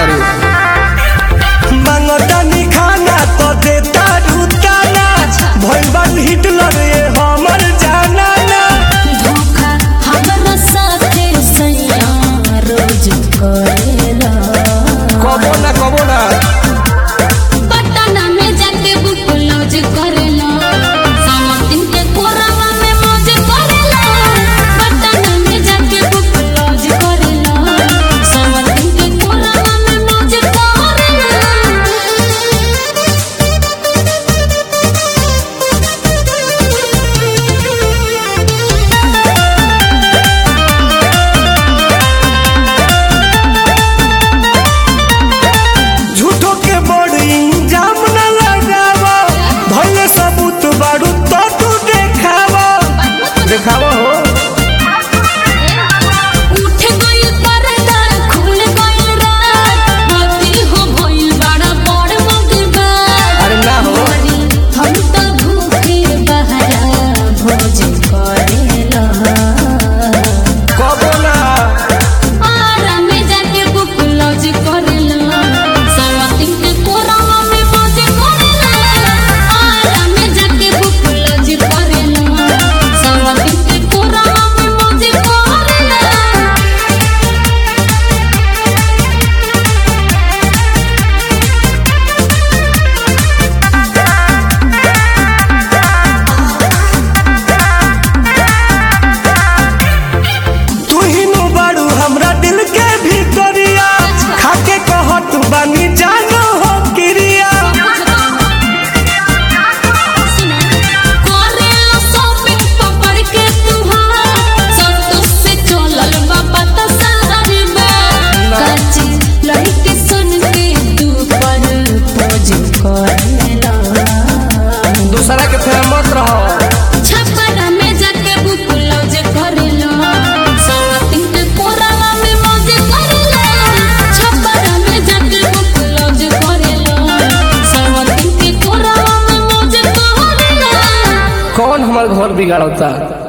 तारू मांगतानी खाना तो देता रुताना भइल बा हिटलर ये हमर जाना ना धोखा हमरा साथे सैया रोज करेला कबो ना पटना में जाके बुक लॉज करेला सामतिन के कोरावा में मौज करेला पटना में जाके बुक लॉज करेला सामतिन के कोरावा में मौज करेला। झूठो के बड़ी इंजाम न लगावा भइले सबूत बारू तो तू देखावा हो उठ गइल पर्दा खुल गइल रात मोती हो भइल बड़ा बड़ मगबार अरे ना हो हम तो भूखे बहरा भोज करेला कबो ना आरा में जाके बुक लॉज करेला सावतिन के कोरावा में मौज करेला आरा में जाके बुक लॉज करेला सावतिन के कोरावा में मौज करेला। तू ही नु बारू हमरा दिल के भीतरिया खाके कहत बानी जानो हो क्रिया दूसरा के फेर मत रहो कौन हमार घर बिगाड़ता।